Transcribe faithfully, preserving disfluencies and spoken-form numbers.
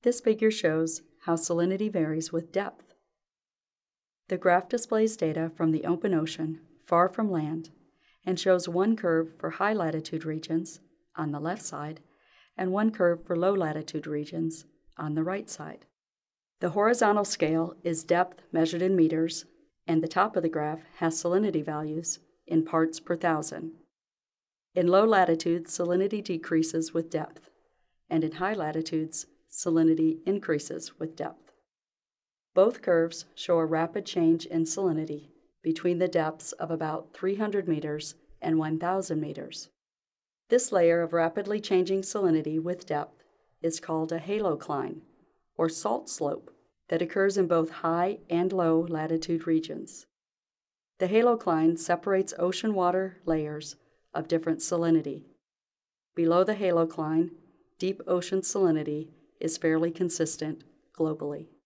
This figure shows how salinity varies with depth. The graph displays data from the open ocean, far from land, and shows one curve for high latitude regions, on the left side, and one curve for low latitude regions, on the right side. The horizontal scale is depth measured in meters, and the top of the graph has salinity values in parts per thousand. In low latitudes, salinity decreases with depth, and in high latitudes, salinity increases with depth. Both curves show a rapid change in salinity between the depths of about three hundred meters and one thousand meters. This layer of rapidly changing salinity with depth is called a halocline, or salt slope, that occurs in both high and low latitude regions. The halocline separates ocean water layers of different salinity. Below the halocline, deep ocean salinity is fairly consistent globally.